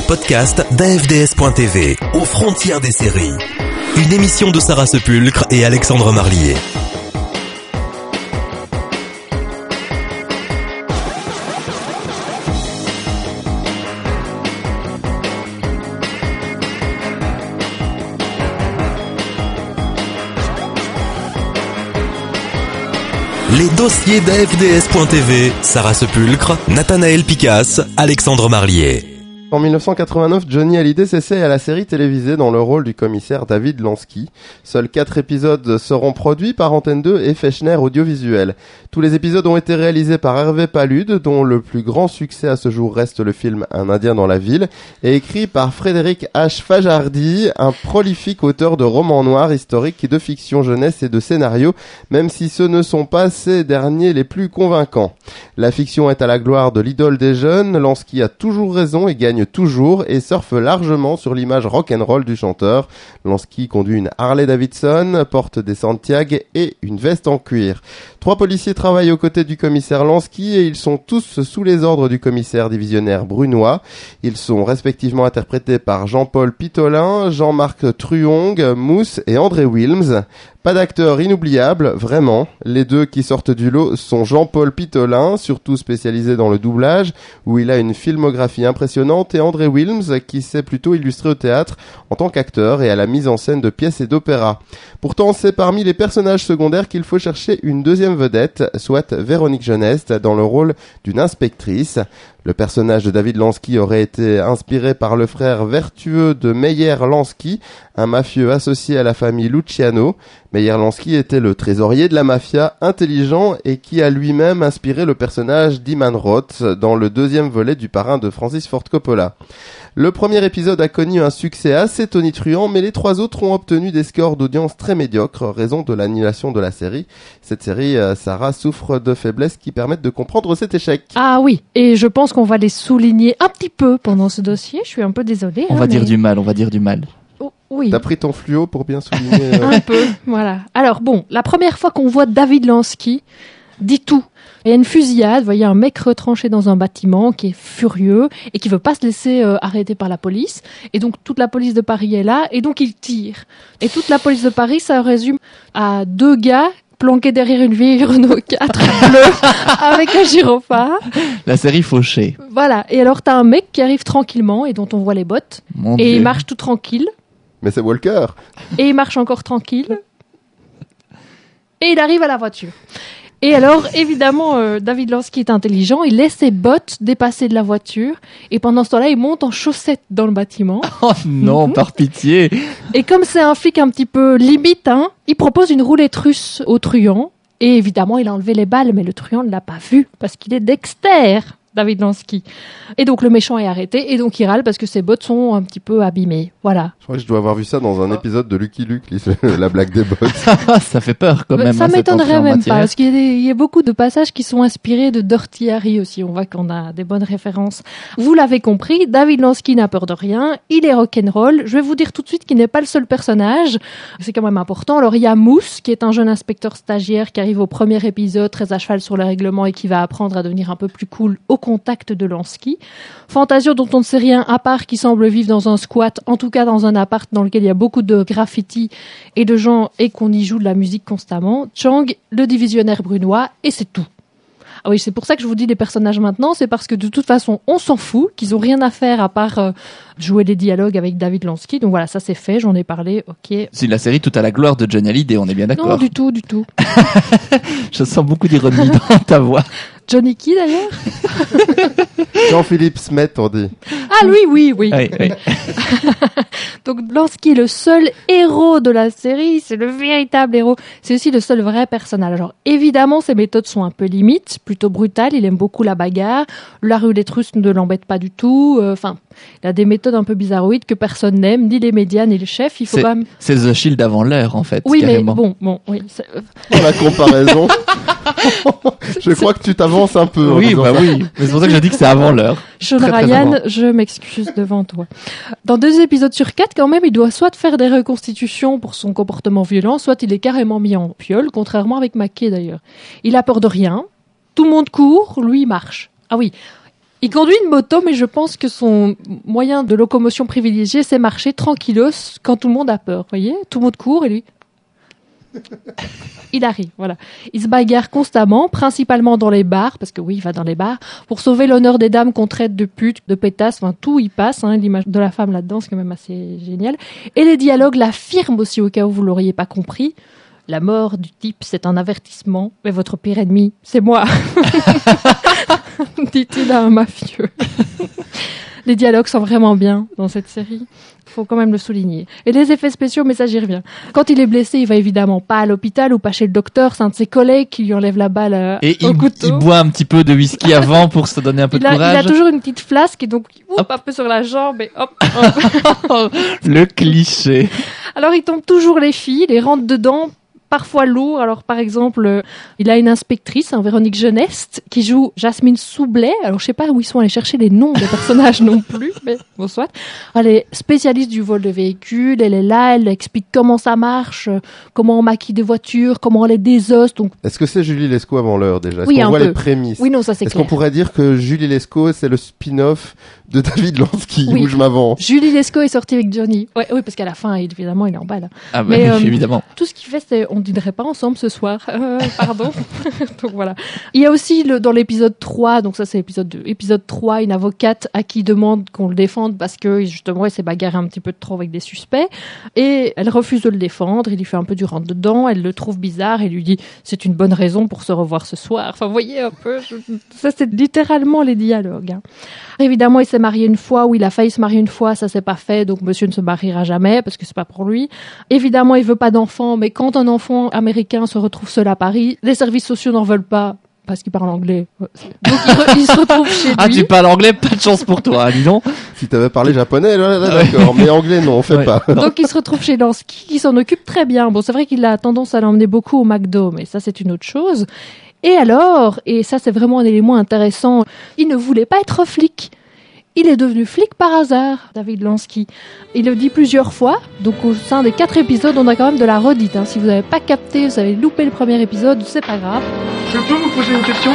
podcasts d'AFDS.tv, aux frontières des séries. Une émission de Sarah Sepulcre et Alexandre Marlier. Les dossiers d'AFDS.tv, Sarah Sepulcre, Nathanaël Picasse, Alexandre Marlier. En 1989, Johnny Hallyday s'essaye à la série télévisée dans le rôle du commissaire David Lansky. Seuls 4 épisodes seront produits par Antenne 2 et Fechner Audiovisuel. Tous les épisodes ont été réalisés par Hervé Palude, dont le plus grand succès à ce jour reste le film Un Indien dans la ville, et écrit par Frédéric H. Fajardi, un prolifique auteur de romans noirs historiques, de fiction jeunesse et de scénarios, même si ce ne sont pas ces derniers les plus convaincants. La fiction est à la gloire de l'idole des jeunes, Lansky a toujours raison et gagne toujours et surfe largement sur l'image rock'n'roll du chanteur. Lansky conduit une Harley Davidson, porte des Santiago et une veste en cuir. 3 policiers travaillent aux côtés du commissaire Lansky et ils sont tous sous les ordres du commissaire divisionnaire brunois. Ils sont respectivement interprétés par Jean-Paul Pitolin, Jean-Marc Truong, Mousse et André Wilms. Pas d'acteur inoubliable, vraiment. Les 2 qui sortent du lot sont Jean-Paul Pitolin, surtout spécialisé dans le doublage, où il a une filmographie impressionnante, et André Wilms, qui s'est plutôt illustré au théâtre en tant qu'acteur et à la mise en scène de pièces et d'opéras. Pourtant, c'est parmi les personnages secondaires qu'il faut chercher une deuxième vedette, soit Véronique Jeunesse, dans le rôle d'une inspectrice. Le personnage de David Lansky aurait été inspiré par le frère vertueux de Meyer Lansky, un mafieux associé à la famille Luciano. Meyer Lansky était le trésorier de la mafia, intelligent et qui a lui-même inspiré le personnage d'Iman Roth dans le 2e volet du Parrain de Francis Ford Coppola. Le premier épisode a connu un succès assez tonitruant, mais les 3 autres ont obtenu des scores d'audience très médiocres, raison de l'annulation de la série. Cette série, Sarah, souffre de faiblesses qui permettent de comprendre cet échec. Ah oui, et je pense qu'on va les souligner un petit peu pendant ce dossier. Je suis un peu désolée. On va dire du mal. Oh, oui. T'as pris ton fluo pour bien souligner Un peu, voilà. Alors bon, la première fois qu'on voit David Lansky, dit tout. Il y a une fusillade, vous voyez un mec retranché dans un bâtiment qui est furieux et qui veut pas se laisser arrêter par la police. Et donc toute la police de Paris est là et donc il tire. Et toute la police de Paris, ça résume à 2 gars planqués derrière une vieille Renault 4 bleue avec un gyrophare. La série fauchée. Voilà. Et alors t'as un mec qui arrive tranquillement et dont on voit les bottes. Mon et Dieu. il marche tout tranquille. Mais c'est Walker. Et il marche encore tranquille. Et il arrive à la voiture. Et alors, évidemment, David Lansky est intelligent, il laisse ses bottes dépasser de la voiture, et pendant ce temps-là, il monte en chaussettes dans le bâtiment. Oh non, par pitié. Et comme c'est un flic un petit peu limite, il propose une roulette russe au truand, et évidemment, il a enlevé les balles, mais le truand ne l'a pas vu, parce qu'il est Dexter, David Lansky. Et donc, le méchant est arrêté, et donc il râle parce que ses bottes sont un petit peu abîmées. Voilà. Je crois que je dois avoir vu ça dans un épisode de Lucky Luke, la blague des bottes. Ça fait peur quand même. Ça cette m'étonnerait entrée en même matière. pas, parce qu'il y a beaucoup de passages qui sont inspirés de Dirty Harry aussi. On voit qu'on a des bonnes références. Vous l'avez compris, David Lansky n'a peur de rien, il est rock'n'roll. Je vais vous dire tout de suite qu'il n'est pas le seul personnage. C'est quand même important. Alors il y a Mousse, qui est un jeune inspecteur stagiaire qui arrive au premier épisode, très à cheval sur le règlement et qui va apprendre à devenir un peu plus cool au contact de Lansky. Fantasio, dont on ne sait rien, à part qui semble vivre dans un squat, en tout cas dans un appart dans lequel il y a beaucoup de graffiti et de gens et qu'on y joue de la musique constamment. Chang, le divisionnaire brunois, et c'est tout. Ah oui, c'est pour ça que je vous dis les personnages maintenant, c'est parce que de toute façon, on s'en fout, qu'ils ont rien à faire à part jouer des dialogues avec David Lansky. Donc voilà, ça c'est fait, j'en ai parlé, ok. C'est la série tout à la gloire de Johnny Hallyday, on est bien d'accord. Non, du tout. Je sens beaucoup d'ironie dans ta voix. Johnny qui d'ailleurs? Jean-Philippe Smet, on dit. Ah lui, oui. Oui. Donc Lansky est le seul héros de la série, c'est le véritable héros. C'est aussi le seul vrai personnage. Alors évidemment, ses méthodes sont un peu limites, plutôt brutales. Il aime beaucoup la bagarre. La roulette russe ne l'embête pas du tout. Il a des méthodes un peu bizarroïdes que personne n'aime, ni les médias, ni le chef. Il faut quand même... C'est The Shield avant l'heure, en fait. Oui, carrément. mais bon, oui. Pour la comparaison. Je crois que tu t'avances un peu. Oui. Mais c'est pour ça que je dis que c'est avant l'heure. Sean Très, très Ryan, avant. je m'excuse devant toi. Dans 2 épisodes sur 4, quand même, il doit soit faire des reconstitutions pour son comportement violent, soit il est carrément mis en piole, contrairement avec McKay d'ailleurs. Il a peur de rien. Tout le monde court, lui il marche. Ah oui. Il conduit une moto, mais je pense que son moyen de locomotion privilégié, c'est marcher tranquillos quand tout le monde a peur. Vous voyez, tout le monde court et lui... Il arrive, voilà. Il se bagarre constamment, principalement dans les bars, parce que oui, il va dans les bars, pour sauver l'honneur des dames qu'on traite de putes, de pétasses, enfin tout y passe, hein, l'image de la femme là-dedans, c'est quand même assez génial. Et les dialogues l'affirment aussi, au cas où vous l'auriez pas compris. La mort du type, c'est un avertissement, mais votre pire ennemi, c'est moi. Dit-il à un mafieux. Les dialogues sont vraiment bien dans cette série. Faut quand même le souligner. Et les effets spéciaux, mais ça j'y reviens. Quand il est blessé, il va évidemment pas à l'hôpital ou pas chez le docteur. C'est un de ses collègues qui lui enlève la balle au couteau. Il boit un petit peu de whisky avant pour se donner un peu de courage. Il a toujours une petite flasque et donc hop, un peu sur la jambe et hop. Le cliché. Alors il tombe toujours les filles, les rentre dedans. Parfois lourd. Alors, par exemple, il a une inspectrice, Véronique Geneste, qui joue Jasmine Soublet. Alors, je sais pas où ils sont allés chercher les noms des personnages non plus, mais bon, soit. Elle est spécialiste du vol de véhicules. Elle est là, elle explique comment ça marche, comment on maquille des voitures, comment on les désosse. Donc... Est-ce que c'est Julie Lescaut avant l'heure, déjà? Est-ce oui, qu'on voit peu. Les prémices? Oui, non, ça c'est Est-ce clair. qu'on pourrait dire que Julie Lescaut, c'est le spin-off de David Lansky, oui. où je m'avance? Julie Lescaut est sortie avec Johnny. Ouais, oui, parce qu'à la fin, évidemment, il est en balle. Ah bah, mais, évidemment. Tout ce qu'il fait, c'est on dînerait pas ensemble ce soir. Pardon. Donc voilà. Il y a aussi dans l'épisode 3, donc ça c'est l'épisode 2. Épisode 3, une avocate à qui demande qu'on le défende parce que justement, il s'est bagarré un petit peu trop avec des suspects. Et elle refuse de le défendre. Il lui fait un peu du rentre-dedans. Elle le trouve bizarre et lui dit c'est une bonne raison pour se revoir ce soir. Enfin, vous voyez un peu. Ça, c'est littéralement les dialogues. Hein. Évidemment, il s'est marié une fois, ou il a failli se marier une fois, ça s'est pas fait, donc monsieur ne se mariera jamais, parce que c'est pas pour lui. Évidemment, il veut pas d'enfant, mais quand un enfant américain se retrouve seul à Paris, les services sociaux n'en veulent pas, parce qu'il parle anglais. Donc il se retrouve chez lui. Ah, tu parles anglais, pas de chance pour toi, dis donc. Si t'avais parlé japonais, là d'accord, mais anglais non, on fait pas. Donc il se retrouve chez Lansky, qui s'en occupe très bien. Bon, c'est vrai qu'il a tendance à l'emmener beaucoup au McDo, mais ça c'est une autre chose. Et alors, et ça c'est vraiment un élément intéressant, il ne voulait pas être flic. Il est devenu flic par hasard, David Lansky. Il le dit plusieurs fois, donc au sein des 4 épisodes, on a quand même de la redite. Hein. Si vous n'avez pas capté, vous avez loupé le premier épisode, c'est pas grave. Je peux vous poser une question?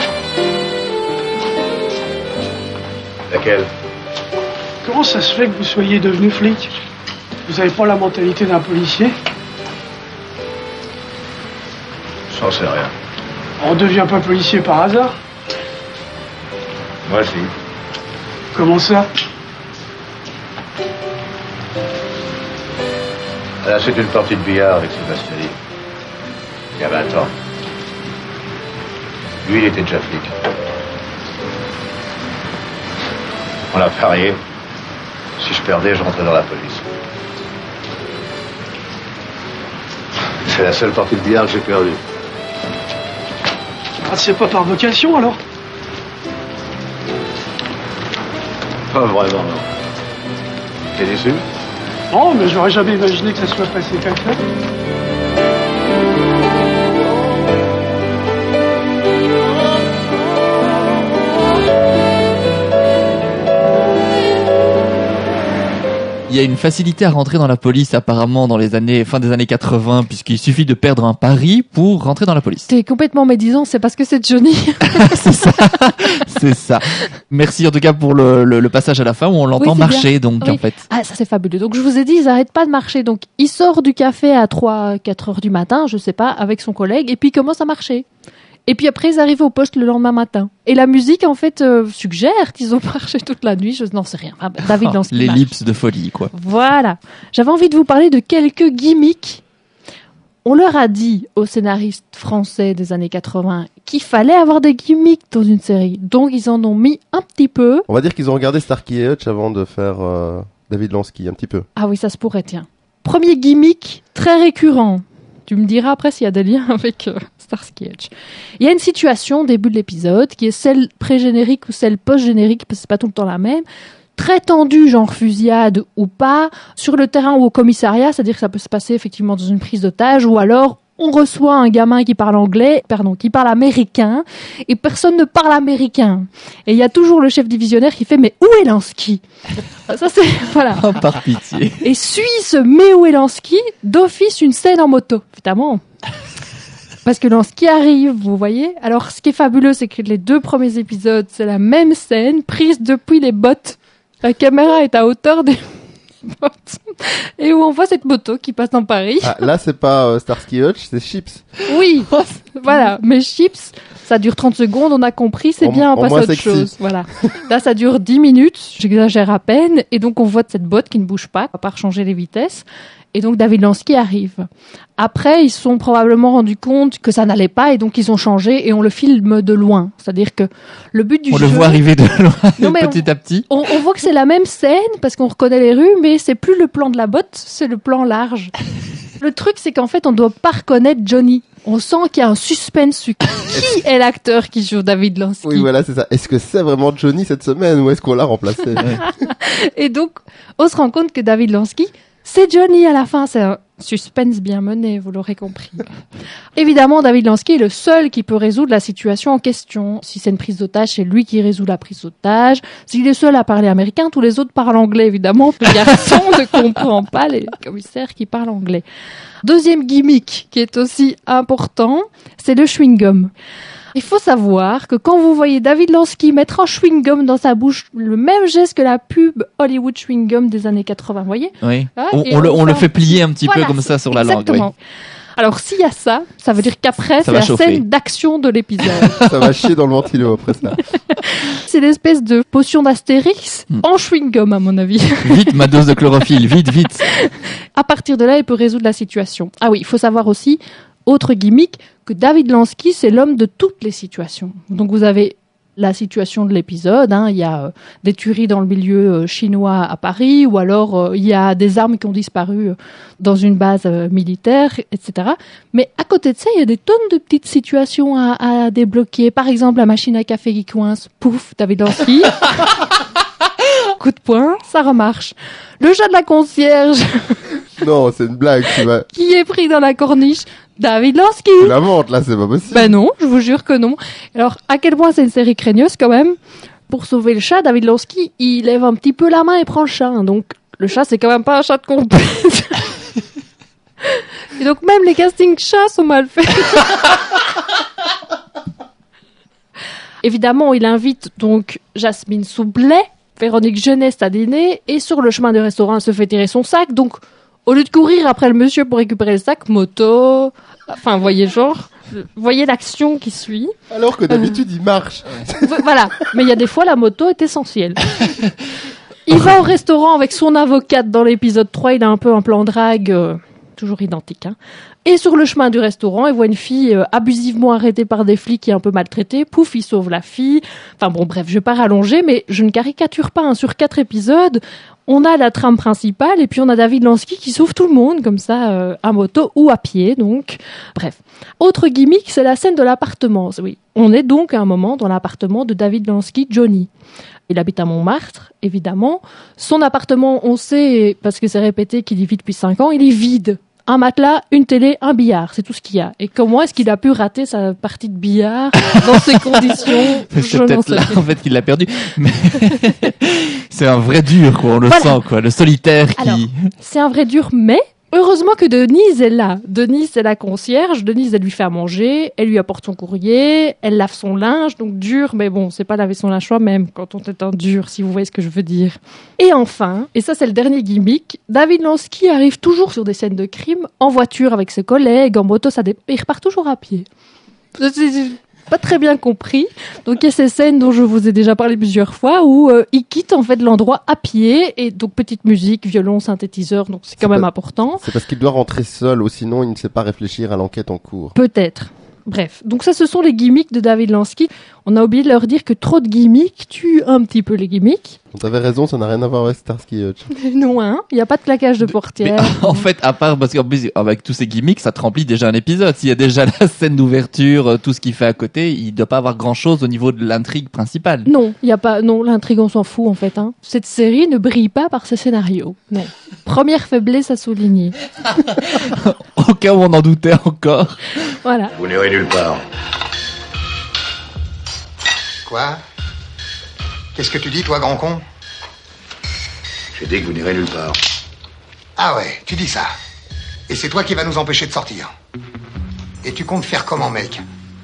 Laquelle? Comment ça se fait que vous soyez devenu flic? Vous n'avez pas la mentalité d'un policier? J'en sais rien. On devient pas policier par hasard? Moi, si. Comment ça? À la suite d'une partie de billard avec Sébastien, il y a 20 ans. Lui, il était déjà flic. On a parié. Si je perdais, je rentrais dans la police. C'est la seule partie de billard que j'ai perdue. Ah, c'est pas par vocation, alors? Pas vraiment, non. T'es déçu? Non, mais j'aurais jamais imaginé que ça soit passé comme ça. Il y a une facilité à rentrer dans la police apparemment dans les années fin des années 80 puisqu'il suffit de perdre un pari pour rentrer dans la police. T'es complètement médisant, c'est parce que c'est Johnny. C'est ça. C'est ça. Merci en tout cas pour le passage à la fin où on l'entend marcher donc oui. en fait. Ah, ça c'est fabuleux. Donc je vous ai dit, ils arrêtent pas de marcher. Donc il sort du café à 3-4 heures du matin, je sais pas, avec son collègue et puis il commence à marcher. Et puis après, ils arrivent au poste le lendemain matin. Et la musique, en fait, suggère qu'ils ont marché toute la nuit. Je n'en sais rien. Ah, David Lansky. L'ellipse de folie, quoi. Voilà. J'avais envie de vous parler de quelques gimmicks. On leur a dit aux scénaristes français des années 80 qu'il fallait avoir des gimmicks dans une série. Donc, ils en ont mis un petit peu. On va dire qu'ils ont regardé Starsky et Hutch avant de faire David Lansky, un petit peu. Ah oui, ça se pourrait, tiens. Premier gimmick, très récurrent. Tu me diras après s'il y a des liens avec Starsky et Hutch. Il y a une situation au début de l'épisode qui est celle pré-générique ou celle post-générique, parce que c'est pas tout le temps la même, très tendue, genre fusillade ou pas, sur le terrain ou au commissariat, c'est-à-dire que ça peut se passer effectivement dans une prise d'otage, ou alors on reçoit un gamin qui parle qui parle américain, et personne ne parle américain. Et il y a toujours le chef divisionnaire qui fait « Mais où est Lansky ?» Ça c'est, voilà. Oh, par pitié. Et suit ce « Mais où est Lansky ?» d'office une scène en moto, évidemment. Parce que Lansky arrive, vous voyez. Alors, ce qui est fabuleux, c'est que les 2 premiers épisodes, c'est la même scène, prise depuis les bottes. La caméra est à hauteur des bottes. Et où on voit cette moto qui passe dans Paris. Ah, là, c'est pas Starsky Hutch, c'est Chips. Oui, voilà. Mais Chips, ça dure 30 secondes, on a compris, c'est bien, on passe à autre sexy. chose. Voilà. Là, ça dure 10 minutes, j'exagère à peine. Et donc, on voit cette botte qui ne bouge pas, à part changer les vitesses. Et donc, David Lansky arrive. Après, ils se sont probablement rendus compte que ça n'allait pas et donc ils ont changé et on le filme de loin. C'est-à-dire que le but du jeu... On le voit arriver de loin, Non, mais petit à petit. On voit que c'est la même scène parce qu'on reconnaît les rues, mais c'est plus le plan de la botte, c'est le plan large. Le truc, c'est qu'en fait, on ne doit pas reconnaître Johnny. On sent qu'il y a un suspense sur qui est l'acteur qui joue David Lansky. Oui, voilà, c'est ça. Est-ce que c'est vraiment Johnny cette semaine ou est-ce qu'on l'a remplacé? Et donc, on se rend compte que David Lansky, c'est Johnny à la fin. C'est un suspense bien mené, vous l'aurez compris. Évidemment, David Lansky est le seul qui peut résoudre la situation en question. Si c'est une prise d'otage, c'est lui qui résout la prise d'otage. S'il est seul à parler américain, tous les autres parlent anglais, évidemment. Le garçon ne comprend pas les commissaires qui parlent anglais. Deuxième gimmick qui est aussi important, c'est le chewing-gum. Il faut savoir que quand vous voyez David Lansky mettre un chewing-gum dans sa bouche, le même geste que la pub Hollywood chewing-gum des années 80, vous voyez? Oui. Ah, On le fait plier un petit Voilà, peu comme ça sur la langue. exactement. Oui. Alors, s'il y a ça, ça veut dire qu'après, c'est va la chauffer. scène d'action de l'épisode. Ça va chier dans le ventilo après ça. C'est l'espèce de potion d'Astérix en chewing-gum, à mon avis. Vite, ma dose de chlorophylle, vite, vite. À partir de là, il peut résoudre la situation. Ah oui, il faut savoir aussi, autre gimmick, que David Lansky, c'est l'homme de toutes les situations. Donc vous avez la situation de l'épisode, il y a des tueries dans le milieu chinois à Paris, ou alors il y a des armes qui ont disparu dans une base militaire, etc. Mais à côté de ça, il y a des tonnes de petites situations à débloquer. Par exemple, la machine à café qui coince, pouf, David Lansky. Coup de poing, ça remarche. Le chat de la concierge Non, c'est une blague, qui est pris dans la corniche, David Lansky. tu l'inventes là, c'est pas possible. Ben non, je vous jure que non. Alors, à quel point c'est une série craigneuse quand même. Pour sauver le chat, David Lansky, il lève un petit peu la main et prend le chat. Hein. Donc, le chat, c'est quand même pas un chat de compète. Et donc, même les castings chats sont mal faits. Évidemment, il invite donc Jasmine Soublet, Véronique Jeunesse à dîner, et sur le chemin du restaurant, elle se fait tirer son sac. Donc, au lieu de courir après le monsieur pour récupérer le sac, moto, enfin, voyez l'action qui suit. Alors que d'habitude, il marche. Voilà. Mais il y a des fois, la moto est essentielle. Il va au restaurant avec son avocate dans l'épisode 3. Il a un peu un plan drague, toujours identique. Hein. Et sur le chemin du restaurant, il voit une fille abusivement arrêtée par des flics qui est un peu maltraitée. Pouf, il sauve la fille. Enfin bon, bref, je vais pas rallonger, mais je ne caricature pas. Hein. Sur 4 épisodes, on a la trame principale et puis on a David Lansky qui sauve tout le monde, comme ça, à moto ou à pied, donc. Bref. Autre gimmick, c'est la scène de l'appartement. Oui. On est donc à un moment dans l'appartement de David Lansky, Johnny. Il habite à Montmartre, évidemment. Son appartement, on sait, parce que c'est répété qu'il y vit depuis 5 ans, il est vide. Un matelas, une télé, un billard, c'est tout ce qu'il y a. Et comment est-ce qu'il a pu rater sa partie de billard dans ces conditions? C'est peut-être là, en fait, qu'il l'a perdu. Mais c'est un vrai dur, quoi. On le sent, quoi. Le solitaire qui... Alors, c'est un vrai dur, mais heureusement que Denise est là. Denise, c'est la concierge. Denise, elle lui fait à manger, elle lui apporte son courrier, elle lave son linge, donc dur, mais bon, c'est pas laver son linge soi-même quand on est en dur, si vous voyez ce que je veux dire. Et enfin, et ça c'est le dernier gimmick, David Lansky arrive toujours sur des scènes de crime, en voiture avec ses collègues, en moto, il repart toujours à pied. C'est pas très bien compris. Donc il y a ces scènes dont je vous ai déjà parlé plusieurs fois où il quitte en fait l'endroit à pied et donc petite musique, violon, synthétiseur, donc c'est quand même important. C'est parce qu'il doit rentrer seul ou sinon il ne sait pas réfléchir à l'enquête en cours. Peut-être. Bref, donc ça ce sont les gimmicks de David Lansky. On a oublié de leur dire que trop de gimmicks tue un petit peu les gimmicks. On avait raison, ça n'a rien à voir avec Starsky Hutch. Non, hein, il n'y a pas de claquage de portière. Mais, en fait, à part, parce qu'en plus, avec tous ces gimmicks, ça te remplit déjà un épisode. S'il y a déjà la scène d'ouverture, tout ce qu'il fait à côté, il doit pas avoir grand chose au niveau de l'intrigue principale. Non, il y a pas, non, l'intrigue on s'en fout en fait, hein. Cette série ne brille pas par ses scénarios. Non. Première faiblesse à souligner. Au cas où on en doutait encore. Voilà. Vous n'irez nulle part. Quoi? Qu'est-ce que tu dis, toi, grand con? J'ai dit que vous n'irez nulle part. Ah ouais, tu dis ça. Et c'est toi qui vas nous empêcher de sortir. Et tu comptes faire comment, mec?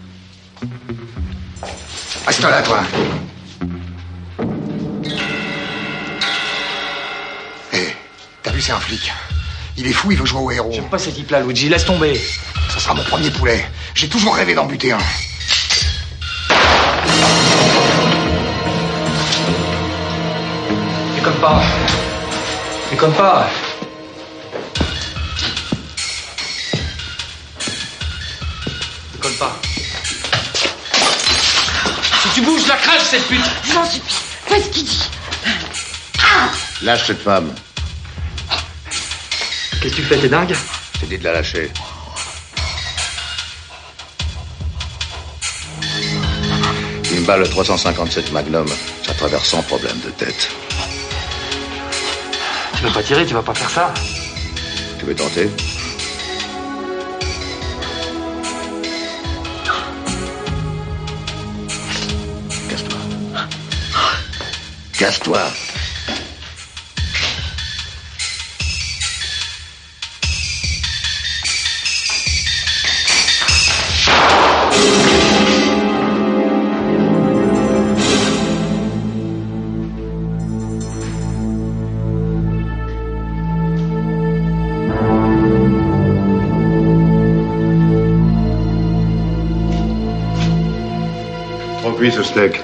Reste là, toi. Hé, t'as vu, c'est un flic. Il est fou, il veut jouer au héros. J'aime pas ces types-là, Luigi, laisse tomber. Ça sera mon premier poulet. J'ai toujours rêvé d'en buter un. Déconne pas. Déconne pas. Déconne pas. Si tu bouges, la crache, cette pute. J'en supplie, fais ce qu'il dit. Lâche cette femme. Qu'est-ce que tu fais, t'es dingue? Je t'ai dit de la lâcher. Une balle 357 Magnum, ça traverse sans problème de tête. Tu veux pas tirer, tu vas pas faire ça. Tu veux tenter? Casse-toi. Casse-toi. Trop cuit ce steak.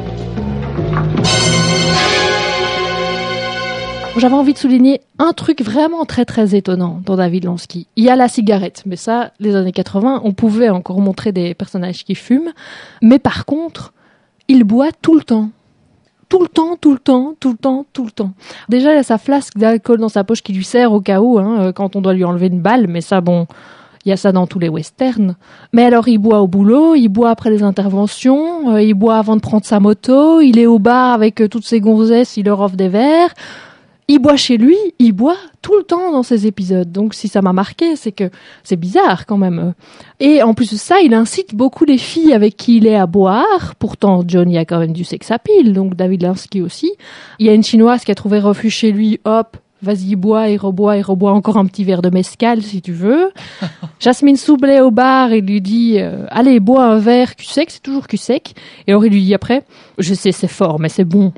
J'avais envie de souligner un truc vraiment très très étonnant dans David Lansky. Il y a la cigarette, mais ça, les années 80, on pouvait encore montrer des personnages qui fument. Mais par contre, il boit tout le temps. Tout le temps, tout le temps, tout le temps, tout le temps. Déjà, il a sa flasque d'alcool dans sa poche qui lui sert au cas où, quand on doit lui enlever une balle, mais ça, bon, il y a ça dans tous les westerns. Mais alors, il boit au boulot, il boit après les interventions, il boit avant de prendre sa moto, il est au bar avec toutes ses gonzesses, il leur offre des verres. Il boit chez lui, il boit tout le temps dans ces épisodes. Donc si ça m'a marqué, c'est que c'est bizarre quand même. Et en plus de ça, il incite beaucoup les filles avec qui il est à boire. Pourtant, Johnny a quand même du sex appeal, donc David Lansky aussi. Il y a une Chinoise qui a trouvé refuge chez lui, hop, vas-y, bois, il reboit encore un petit verre de mezcal si tu veux. Jasmine Soublé au bar, il lui dit allez, bois un verre cul sec, c'est toujours cul sec. Et alors il lui dit après, je sais c'est fort, mais c'est bon.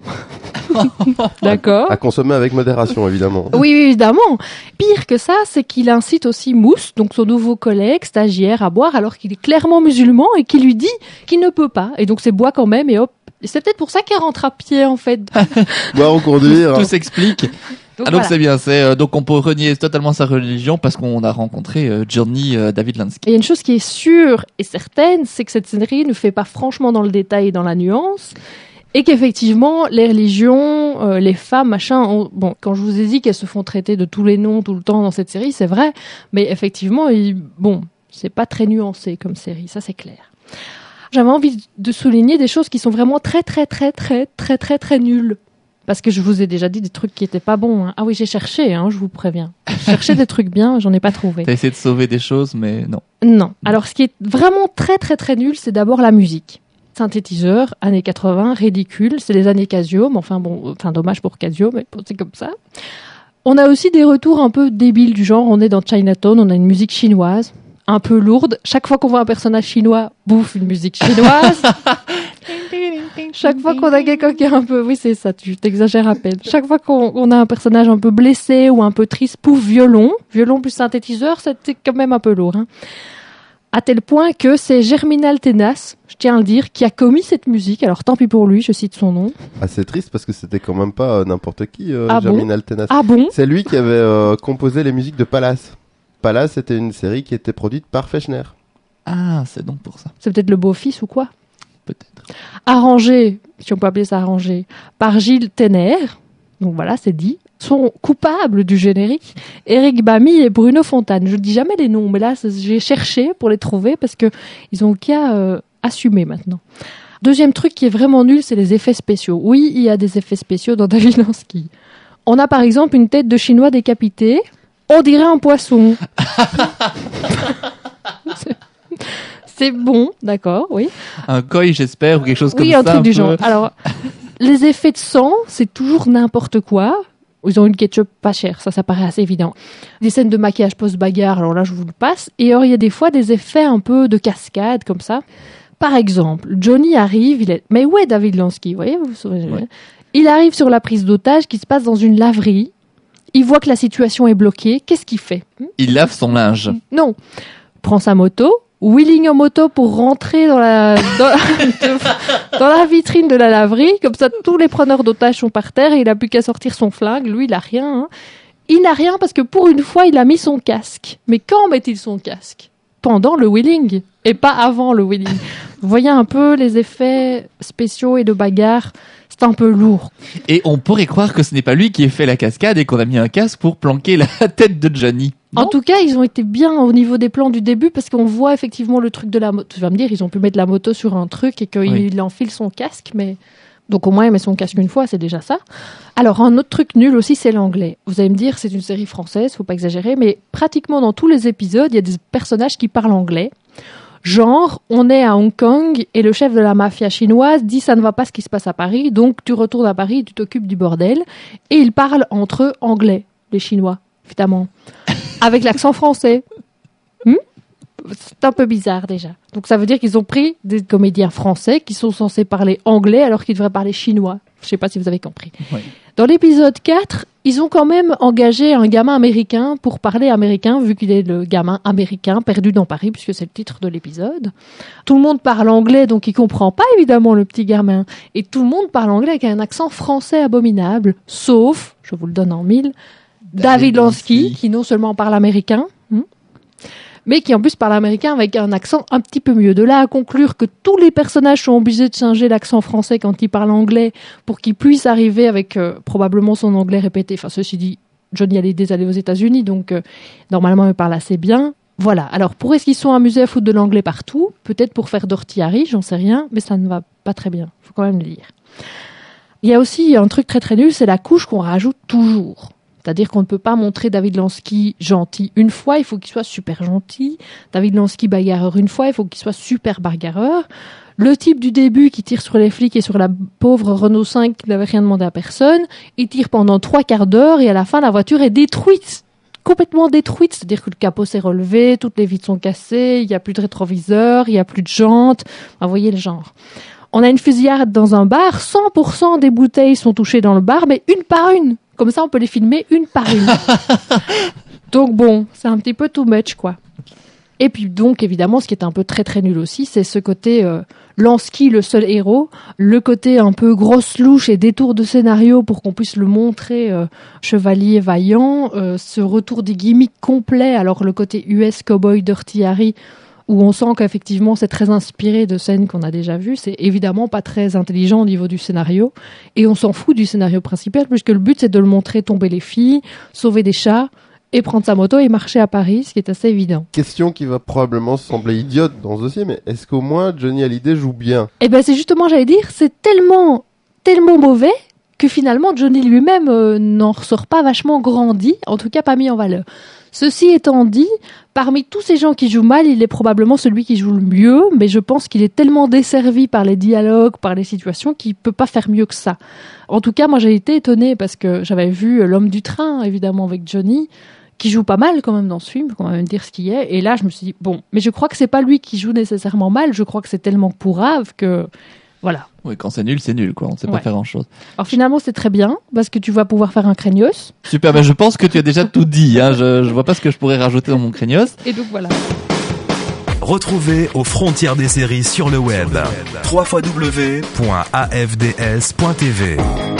D'accord. À consommer avec modération, évidemment. Oui, évidemment. Pire que ça, c'est qu'il incite aussi Mousse, donc son nouveau collègue, stagiaire, à boire alors qu'il est clairement musulman et qu'il lui dit qu'il ne peut pas. Et donc c'est bois quand même et hop. Et c'est peut-être pour ça qu'il rentre à pied en fait. Boire ou conduire. Tout s'explique. Donc voilà. c'est bien, donc on peut renier totalement sa religion parce qu'on a rencontré Johnny David Lansky. Et il y a une chose qui est sûre et certaine, c'est que cette série ne fait pas franchement dans le détail et dans la nuance, et qu'effectivement les religions, les femmes, machin, bon, quand je vous ai dit qu'elles se font traiter de tous les noms tout le temps dans cette série, c'est vrai, mais effectivement, c'est pas très nuancé comme série, ça c'est clair. J'avais envie de souligner des choses qui sont vraiment très très très très très très très nulles. Parce que je vous ai déjà dit des trucs qui étaient pas bons. Ah oui, j'ai cherché, je vous préviens. J'ai cherché des trucs bien, j'en ai pas trouvé. T'as essayé de sauver des choses, mais non. Non. Alors, ce qui est vraiment très très très nul, c'est d'abord la musique. Synthétiseur, années 80, ridicule. C'est les années Casio, mais dommage pour Casio, mais c'est comme ça. On a aussi des retours un peu débiles du genre, on est dans Chinatown, on a une musique chinoise, un peu lourde. Chaque fois qu'on voit un personnage chinois, bouffe une musique chinoise. Chaque fois qu'on a quelqu'un qui est un peu... Oui, c'est ça, tu t'exagères à peine. Chaque fois qu'on a un personnage un peu blessé ou un peu triste, pouf, violon. Violon plus synthétiseur, c'était quand même un peu lourd. À tel point que c'est Germinal Tenas, je tiens à le dire, qui a commis cette musique. Alors tant pis pour lui, je cite son nom. Ah, c'est triste parce que c'était quand même pas n'importe qui, Ah Germinal bon Tenas. Ah bon? C'est lui qui avait composé les musiques de Palace. Palace, c'était une série qui était produite par Fechner. Ah, c'est donc pour ça. C'est peut-être le beau-fils ou quoi? Peut-être. Arrangé, si on peut appeler ça arrangé, par Gilles Tenner. Donc voilà, c'est dit. Sont coupables du générique Eric Bamy et Bruno Fontane. Je ne dis jamais les noms, mais là, j'ai cherché pour les trouver parce que ils ont qu'à assumer maintenant. Deuxième truc qui est vraiment nul, c'est les effets spéciaux. Oui, il y a des effets spéciaux dans David Lansky. On a par exemple une tête de Chinois décapitée. On dirait un poisson. C'est bon, d'accord, oui. Un koi, j'espère, ou quelque chose comme ça. Oui, un truc du peu. genre. Alors, les effets de sang, c'est toujours n'importe quoi. Ils ont une ketchup pas chère, ça paraît assez évident. Des scènes de maquillage post-bagarre, alors là je vous le passe. Et alors il y a des fois des effets un peu de cascade comme ça. Par exemple, Johnny arrive, mais où est David Lansky, vous voyez, ouais. Il arrive sur la prise d'otage qui se passe dans une laverie. Il voit que la situation est bloquée. Qu'est-ce qu'il fait ? Il lave son linge. Non. Prend sa moto, wheeling en moto pour rentrer dans la vitrine de la laverie. Comme ça, tous les preneurs d'otages sont par terre et il n'a plus qu'à sortir son flingue. Lui, il n'a rien. Hein. Il n'a rien parce que pour une fois, il a mis son casque. Mais quand met-il son casque ? Pendant le wheeling et pas avant le wheeling. Vous voyez un peu les effets spéciaux et de bagarre. C'est un peu lourd. Et on pourrait croire que ce n'est pas lui qui a fait la cascade et qu'on a mis un casque pour planquer la tête de Johnny. En tout cas, ils ont été bien au niveau des plans du début parce qu'on voit effectivement le truc de la moto. Tu vas me dire, ils ont pu mettre la moto sur un truc et qu'il enfile son casque, mais... Donc au moins, il met son casque une fois, c'est déjà ça. Alors, un autre truc nul aussi, c'est l'anglais. Vous allez me dire, c'est une série française, faut pas exagérer, mais pratiquement dans tous les épisodes, il y a des personnages qui parlent anglais. Genre, on est à Hong Kong et le chef de la mafia chinoise dit ça ne va pas ce qui se passe à Paris, donc tu retournes à Paris et tu t'occupes du bordel. Et ils parlent entre eux anglais, les Chinois, évidemment, avec l'accent français. C'est un peu bizarre déjà. Donc ça veut dire qu'ils ont pris des comédiens français qui sont censés parler anglais alors qu'ils devraient parler chinois. Je sais pas si vous avez compris. Oui. Dans l'épisode 4, ils ont quand même engagé un gamin américain pour parler américain, vu qu'il est le gamin américain perdu dans Paris, puisque c'est le titre de l'épisode. Tout le monde parle anglais, donc il comprend pas évidemment le petit gamin. Et tout le monde parle anglais avec un accent français abominable, sauf, je vous le donne en mille, David Lansky, qui non seulement parle américain, mais qui en plus parle américain avec un accent un petit peu mieux. De là à conclure que tous les personnages sont obligés de changer l'accent français quand ils parlent anglais pour qu'ils puissent arriver avec probablement son anglais répété. Enfin, ceci dit, Johnny Hallyday est allé aux États-Unis, donc normalement il parle assez bien. Voilà. Alors, pour est-ce qu'ils sont amusés à foutre de l'anglais partout ? Peut-être pour faire Dirty Harry, j'en sais rien, mais ça ne va pas très bien. Faut quand même le dire. Il y a aussi un truc très très nul, c'est la couche qu'on rajoute toujours. C'est-à-dire qu'on ne peut pas montrer David Lansky gentil une fois, il faut qu'il soit super gentil. David Lansky bagarreur une fois, il faut qu'il soit super bagarreur. Le type du début qui tire sur les flics et sur la pauvre Renault 5 qui n'avait rien demandé à personne, il tire pendant 3/4 d'heure et à la fin la voiture est détruite. Complètement détruite, c'est-à-dire que le capot s'est relevé, toutes les vitres sont cassées, il n'y a plus de rétroviseur, il n'y a plus de jantes. Vous voyez le genre. On a une fusillade dans un bar, 100% des bouteilles sont touchées dans le bar, mais une par une. Comme ça, on peut les filmer une par une. Donc bon, c'est un petit peu too much, quoi. Et puis donc, évidemment, ce qui est un peu très très nul aussi, c'est ce côté Lansky, le seul héros, le côté un peu grosse louche et détour de scénario pour qu'on puisse le montrer chevalier vaillant, ce retour des gimmicks complets, alors le côté US Cowboy Dirty Harry, où on sent qu'effectivement c'est très inspiré de scènes qu'on a déjà vues, c'est évidemment pas très intelligent au niveau du scénario, et on s'en fout du scénario principal, puisque le but c'est de le montrer tomber les filles, sauver des chats, et prendre sa moto et marcher à Paris, ce qui est assez évident. Question qui va probablement sembler idiote dans ce dossier, mais est-ce qu'au moins Johnny Hallyday joue bien ? Eh ben c'est justement, j'allais dire, c'est tellement mauvais que finalement Johnny lui-même n'en ressort pas vachement grandi, en tout cas pas mis en valeur. Ceci étant dit, parmi tous ces gens qui jouent mal, il est probablement celui qui joue le mieux, mais je pense qu'il est tellement desservi par les dialogues, par les situations, qu'il peut pas faire mieux que ça. En tout cas, moi j'ai été étonnée parce que j'avais vu L'Homme du Train, évidemment, avec Johnny, qui joue pas mal quand même dans ce film, faut quand même dire ce qu'il est, et là je me suis dit, bon, mais je crois que c'est pas lui qui joue nécessairement mal, je crois que c'est tellement pourrave que... Voilà. Oui, quand c'est nul, quoi. On ne sait pas faire grand-chose. Alors finalement, c'est très bien, parce que tu vas pouvoir faire un craignos. Super, ben je pense que tu as déjà tout dit. Hein. Je vois pas ce que je pourrais rajouter dans mon craignos. Et donc voilà. Retrouvez aux frontières des séries sur le web. www.afds.tv